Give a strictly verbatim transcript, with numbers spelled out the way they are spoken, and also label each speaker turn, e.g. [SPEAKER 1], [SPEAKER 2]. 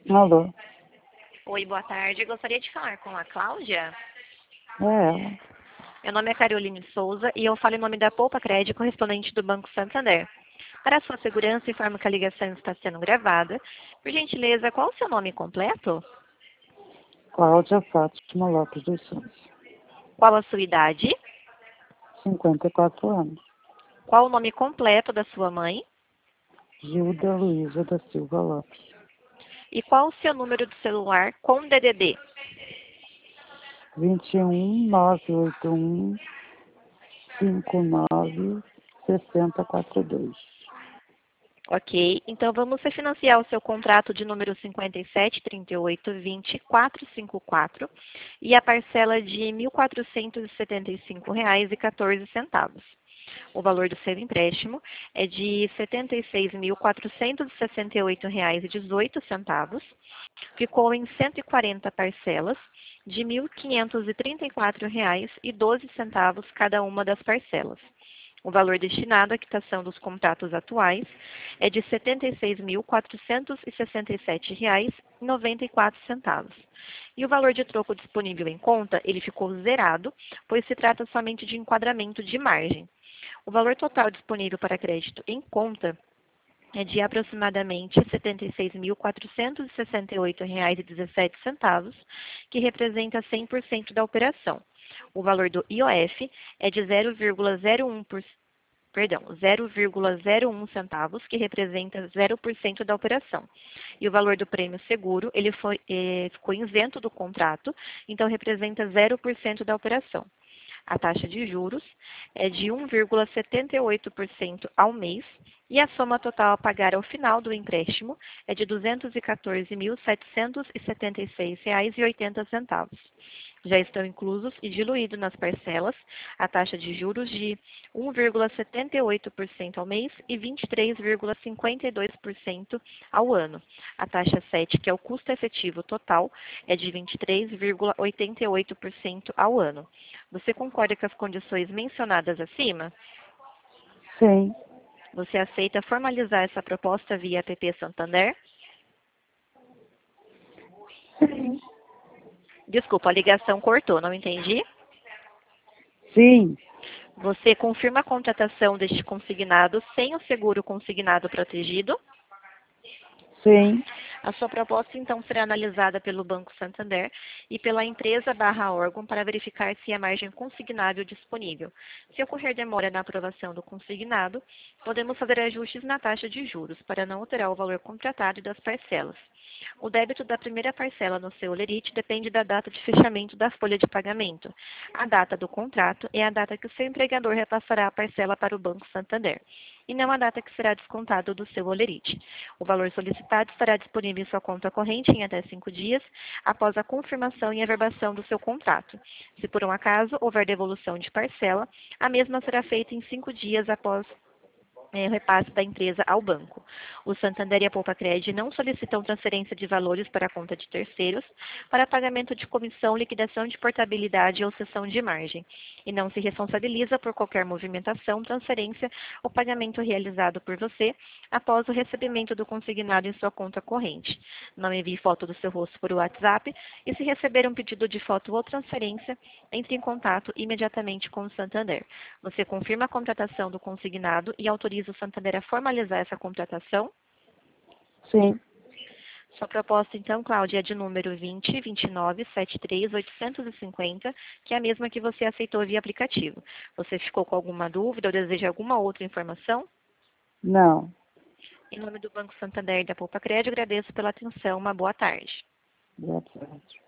[SPEAKER 1] Alô?
[SPEAKER 2] Oi, boa tarde. Gostaria de falar com a Cláudia.
[SPEAKER 1] É ela.
[SPEAKER 2] Meu nome é Caroline Souza e eu falo em nome da Poupa Crédito, correspondente do Banco Santander. Para a sua segurança, informo que a ligação está sendo gravada. Por gentileza, qual o seu nome completo?
[SPEAKER 1] Cláudia Fátima Lopes dos Santos.
[SPEAKER 2] Qual a sua idade?
[SPEAKER 1] cinquenta e quatro anos.
[SPEAKER 2] Qual o nome completo da sua mãe?
[SPEAKER 1] Gilda Luísa da Silva Lopes.
[SPEAKER 2] E qual o seu número de celular com D D D?
[SPEAKER 1] vinte e um, nove oito um, cinco nove, seis zero quatro dois.
[SPEAKER 2] Ok, então vamos refinanciar o seu contrato de número cinquenta e sete, trinta e oito, vinte, quatrocentos e cinquenta e quatro e a parcela de mil quatrocentos e setenta e cinco reais e quatorze centavos. O valor do seu empréstimo é de setenta e seis mil quatrocentos e sessenta e oito reais e dezoito centavos. Ficou em cento e quarenta parcelas de mil quinhentos e trinta e quatro reais e doze centavos cada uma das parcelas. O valor destinado à quitação dos contratos atuais é de setenta e seis mil quatrocentos e sessenta e sete reais e noventa e quatro centavos. E o valor de troco disponível em conta, ele ficou zerado, pois se trata somente de enquadramento de margem. O valor total disponível para crédito em conta é de aproximadamente setenta e seis mil quatrocentos e sessenta e oito reais e dezessete centavos, que representa cem por cento da operação. O valor do I O F é de zero vírgula zero um por cento, perdão, zero vírgula zero um centavos, que representa zero por cento da operação. E o valor do prêmio seguro, ele foi, eh, ficou isento do contrato, então representa zero por cento da operação. A taxa de juros é de um vírgula setenta e oito por cento ao mês e a soma total a pagar ao final do empréstimo é de duzentos e quatorze mil setecentos e setenta e seis reais e oitenta centavos. Já estão inclusos e diluídos nas parcelas a taxa de juros de um vírgula setenta e oito por cento ao mês e vinte e três vírgula cinquenta e dois por cento ao ano. A taxa sete, que é o custo efetivo total, é de vinte e três vírgula oitenta e oito por cento ao ano. Você concorda com as condições mencionadas acima?
[SPEAKER 1] Sim.
[SPEAKER 2] Você aceita formalizar essa proposta via app Santander?
[SPEAKER 1] Sim.
[SPEAKER 2] Desculpa, a ligação cortou, não entendi.
[SPEAKER 1] Sim.
[SPEAKER 2] Você confirma a contratação deste consignado sem o seguro consignado protegido?
[SPEAKER 1] Sim.
[SPEAKER 2] A sua proposta, então, será analisada pelo Banco Santander e pela empresa barra órgão para verificar se há margem consignável disponível. Se ocorrer demora na aprovação do consignado, podemos fazer ajustes na taxa de juros para não alterar o valor contratado e das parcelas. O débito da primeira parcela no seu Olerite depende da data de fechamento da folha de pagamento. A data do contrato é a data que o seu empregador repassará a parcela para o Banco Santander, e não a data que será descontado do seu Olerite. O valor solicitado estará disponível em sua conta corrente em até cinco dias após a confirmação e averbação do seu contrato. Se por um acaso houver devolução de parcela, a mesma será feita em cinco dias após é, o repasse da empresa ao banco. O Santander e a Poupa Crédito não solicitam transferência de valores para a conta de terceiros para pagamento de comissão, liquidação de portabilidade ou cessão de margem, e não se responsabiliza por qualquer movimentação, transferência ou pagamento realizado por você após o recebimento do consignado em sua conta corrente. Não envie foto do seu rosto por WhatsApp e, se receber um pedido de foto ou transferência, entre em contato imediatamente com o Santander. Você confirma a contratação do consignado e autoriza o Santander a formalizar essa contratação?
[SPEAKER 1] Sim.
[SPEAKER 2] Sua proposta, então, Cláudia, é de número vinte, vinte e nove, setenta e três, oitocentos e cinquenta, que é a mesma que você aceitou via aplicativo. Você ficou com alguma dúvida ou deseja alguma outra informação?
[SPEAKER 1] Não.
[SPEAKER 2] Em nome do Banco Santander e da Poupa Crédito, agradeço pela atenção. Uma boa tarde.
[SPEAKER 1] Boa tarde.